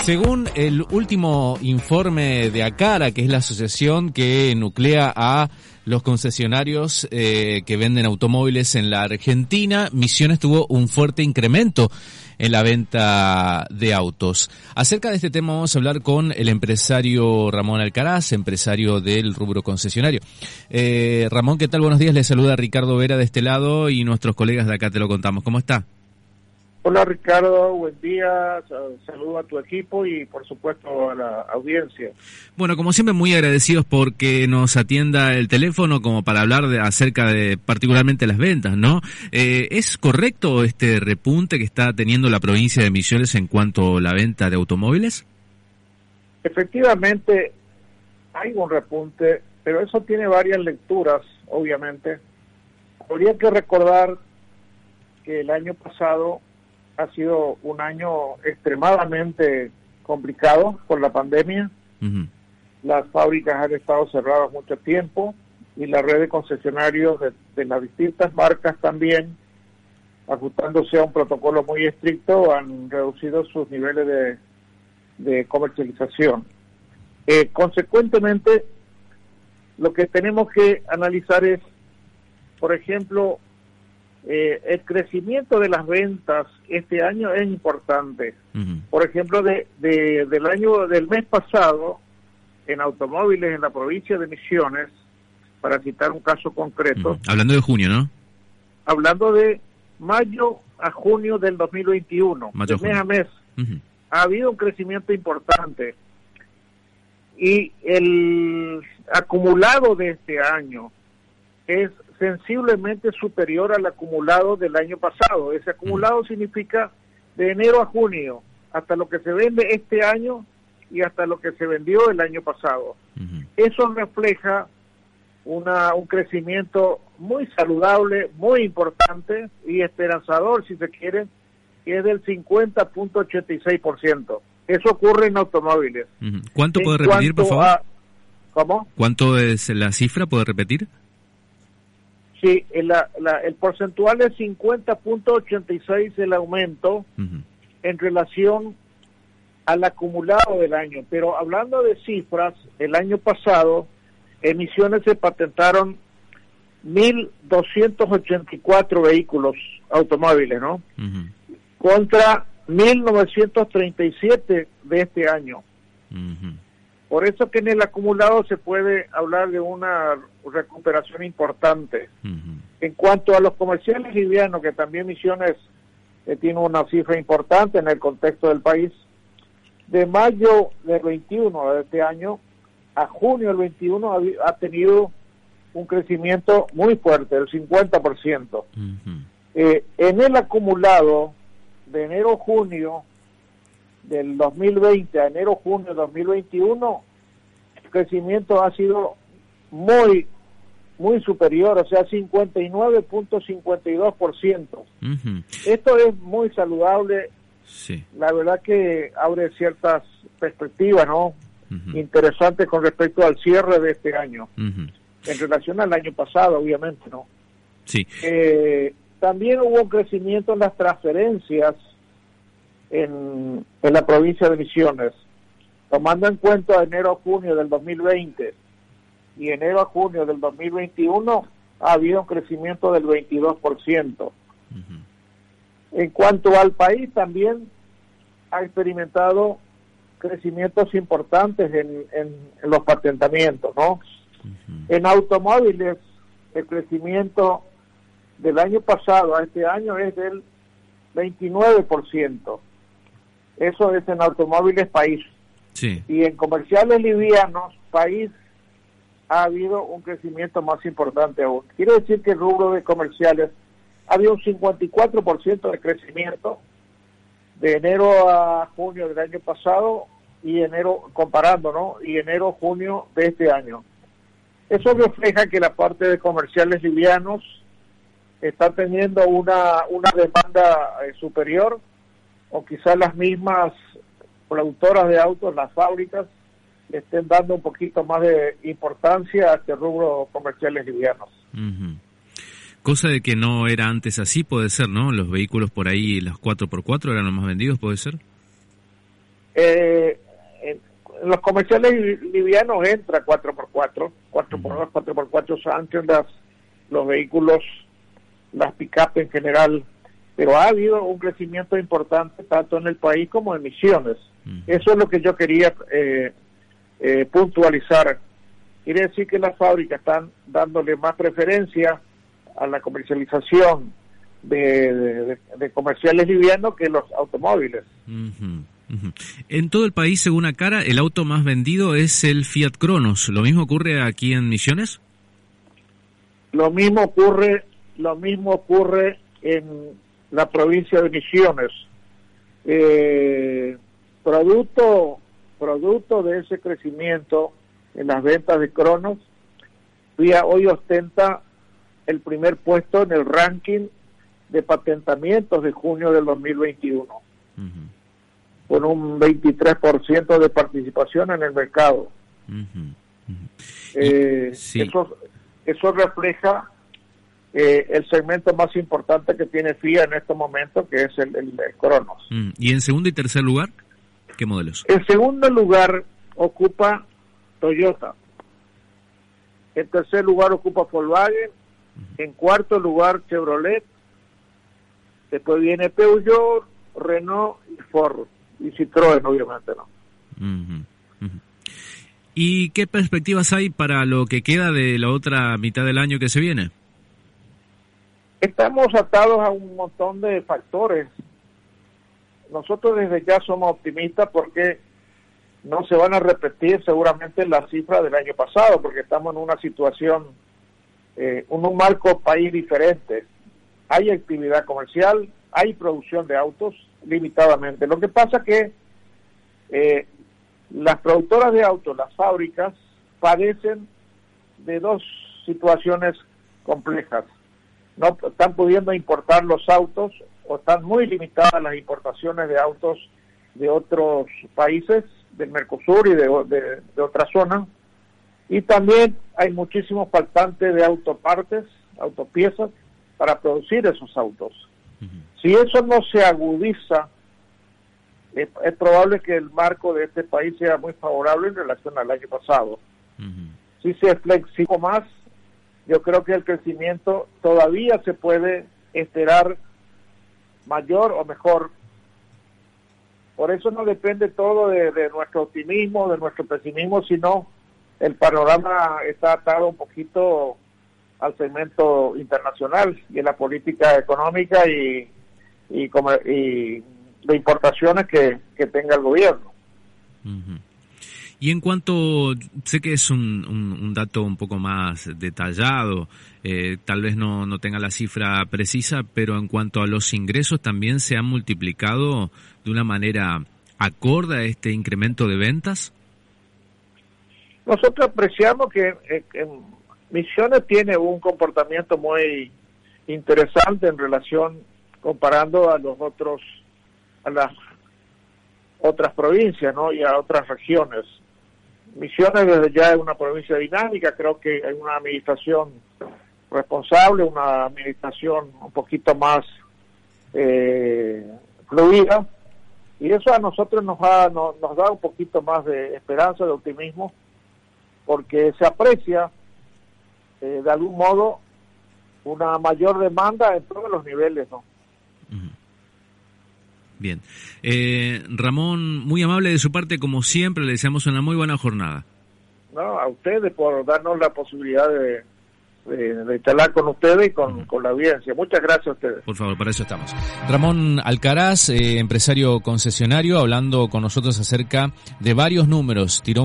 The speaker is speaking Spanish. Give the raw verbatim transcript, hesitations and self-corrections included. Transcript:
Según el último informe de ACARA, que es la asociación que nuclea a los concesionarios eh, que venden automóviles en la Argentina, Misiones tuvo un fuerte incremento en la venta de autos. Acerca de este tema vamos a hablar con el empresario Ramón Alcaraz, empresario del rubro concesionario. Eh, Ramón, ¿qué tal? Buenos días. Le saluda Ricardo Vera de este lado y nuestros colegas de acá te lo contamos. ¿Cómo está? Hola Ricardo, buen día, saludo a tu equipo y por supuesto a la audiencia. Bueno, como siempre muy agradecidos porque nos atienda el teléfono como para hablar de, acerca de particularmente las ventas, ¿no? Eh, ¿Es correcto este repunte que está teniendo la provincia de Misiones en cuanto a la venta de automóviles? Efectivamente hay un repunte, pero eso tiene varias lecturas, obviamente. Habría que recordar que el año pasado ha sido un año extremadamente complicado por la pandemia. Uh-huh. Las fábricas han estado cerradas mucho tiempo y la red de concesionarios de, de las distintas marcas también, ajustándose a un protocolo muy estricto, han reducido sus niveles de, de comercialización. Eh, consecuentemente, lo que tenemos que analizar es, por ejemplo, Eh, el crecimiento de las ventas este año es importante. Uh-huh. Por ejemplo, de, de del año del mes pasado, en automóviles en la provincia de Misiones, para citar un caso concreto. Uh-huh. Hablando de junio, ¿no? Hablando de mayo a junio del dos mil veintiuno, mayo, de mes a mes, uh-huh. ha habido un crecimiento importante. Y el acumulado de este año es sensiblemente superior al acumulado del año pasado. Ese acumulado uh-huh. significa de enero a junio, hasta lo que se vende este año y hasta lo que se vendió el año pasado. Uh-huh. Eso refleja una un crecimiento muy saludable, muy importante y esperanzador, si se quiere, que es del cincuenta punto ochenta y seis por ciento. Eso ocurre en automóviles. Uh-huh. ¿Cuánto puede repetir, por favor? A, ¿Cómo? ¿Cuánto es la cifra? ¿Puede repetir? Sí, el, la, la, el porcentual es cincuenta punto ochenta y seis el aumento uh-huh. en relación al acumulado del año. Pero hablando de cifras, el año pasado en Misiones se patentaron mil doscientos ochenta y cuatro vehículos automóviles, ¿no? Uh-huh. Contra mil novecientos treinta y siete de este año. Uh-huh. Por eso que en el acumulado se puede hablar de una recuperación importante. Uh-huh. En cuanto a los comerciales livianos, que también Misiones eh, tiene una cifra importante en el contexto del país, de mayo del veintiuno de este año a junio del veintiuno ha, ha tenido un crecimiento muy fuerte, del cincuenta por ciento. Uh-huh. Eh, en el acumulado de enero a junio del dos mil veinte a enero-junio de dos mil veintiuno, el crecimiento ha sido muy, muy superior, o sea, cincuenta y nueve punto cincuenta y dos por ciento. Uh-huh. Esto es muy saludable, sí. La verdad que abre ciertas perspectivas, ¿no? Uh-huh. Interesantes con respecto al cierre de este año, uh-huh. en relación al año pasado, obviamente, ¿no? Sí. Eh, también hubo un crecimiento en las transferencias En, en la provincia de Misiones, tomando en cuenta enero a junio del dos mil veinte y enero a junio del dos mil veintiuno, ha habido un crecimiento del veintidós por ciento. Uh-huh. En cuanto al país, también ha experimentado crecimientos importantes en, en, en los patentamientos, ¿no? Uh-huh. En automóviles, el crecimiento del año pasado a este año es del veintinueve por ciento. Eso es en automóviles país. Sí. Y en comerciales livianos, país, ha habido un crecimiento más importante aún. Quiere decir que el rubro de comerciales ha habido un cincuenta y cuatro por ciento de crecimiento de enero a junio del año pasado y enero, comparando, ¿no? Y enero, junio de este año. Eso refleja que la parte de comerciales livianos está teniendo una, una demanda eh, superior, o quizás las mismas productoras de autos, las fábricas, estén dando un poquito más de importancia a este rubro comerciales livianos. Uh-huh. Cosa de que no era antes así, puede ser, ¿no? Los vehículos por ahí, los cuatro por cuatro eran los más vendidos, ¿puede ser? Eh, en, en los comerciales livianos entra cuatro por cuatro, cuatro por dos, cuatro por cuatro entran las, los vehículos, las pick-up en general, pero ha habido un crecimiento importante tanto en el país como en Misiones. Uh-huh. Eso es lo que yo quería eh, eh, puntualizar. Quiere decir que las fábricas están dándole más preferencia a la comercialización de, de, de comerciales livianos que los automóviles. Uh-huh. Uh-huh. En todo el país, según Acara, el auto más vendido es el Fiat Cronos. ¿Lo mismo ocurre aquí en Misiones? Lo mismo ocurre, lo mismo ocurre en la provincia de Misiones. Eh, producto, producto de ese crecimiento en las ventas de Cronos, Fiat hoy ostenta el primer puesto en el ranking de patentamientos de junio del dos mil veintiuno, uh-huh. con un veintitrés por ciento de participación en el mercado. Uh-huh. Uh-huh. Eh, sí. eso, eso refleja eh, el segmento más importante que tiene Fiat en estos momentos, que es el, el, el Cronos. Uh-huh. ¿Y en segundo y tercer lugar, qué modelos? En segundo lugar ocupa Toyota. En tercer lugar ocupa Volkswagen. Uh-huh. En cuarto lugar Chevrolet. Después viene Peugeot, Renault y Ford. Y Citroën, obviamente, ¿no? Uh-huh. Uh-huh. ¿Y qué perspectivas hay para lo que queda de la otra mitad del año que se viene? Estamos atados a un montón de factores. Nosotros desde ya somos optimistas porque no se van a repetir seguramente las cifras del año pasado, porque estamos en una situación, eh, en un marco país diferente. Hay actividad comercial, hay producción de autos limitadamente. Lo que pasa que eh, las productoras de autos, las fábricas, padecen de dos situaciones complejas. No están pudiendo importar los autos o están muy limitadas las importaciones de autos de otros países del Mercosur y de, de, de otras zonas, y también hay muchísimos faltantes de autopartes, autopiezas para producir esos autos. Uh-huh. Si eso no se agudiza, es, es probable que el marco de este país sea muy favorable en relación al año pasado. Uh-huh. Si se flexibiliza más, yo creo que el crecimiento todavía se puede esperar mayor o mejor. Por eso no depende todo de, de nuestro optimismo, de nuestro pesimismo, sino el panorama está atado un poquito al segmento internacional y en la política económica y, y, como, y de importaciones que, que tenga el gobierno. Uh-huh. Y en cuanto, sé que es un, un, un dato un poco más detallado, eh, tal vez no, no tenga la cifra precisa, pero en cuanto a los ingresos también se han multiplicado de una manera acorde a este incremento de ventas. Nosotros apreciamos que eh, en Misiones tiene un comportamiento muy interesante en relación, comparando a los otros, a las otras provincias, ¿no? Y a otras regiones. Misiones desde ya es una provincia dinámica, creo que hay una administración responsable, una administración un poquito más eh, fluida, y eso a nosotros nos, ha, nos, nos da un poquito más de esperanza, de optimismo, porque se aprecia eh, de algún modo una mayor demanda en todos los niveles, ¿no? Uh-huh. Bien. Eh, Ramón, muy amable de su parte, como siempre, le deseamos una muy buena jornada. No, a ustedes por darnos la posibilidad de, de, de charlar con ustedes y con, uh-huh. con la audiencia. Muchas gracias a ustedes. Por favor, para eso estamos. Ramón Alcaraz, eh, empresario concesionario, hablando con nosotros acerca de varios números. Tiró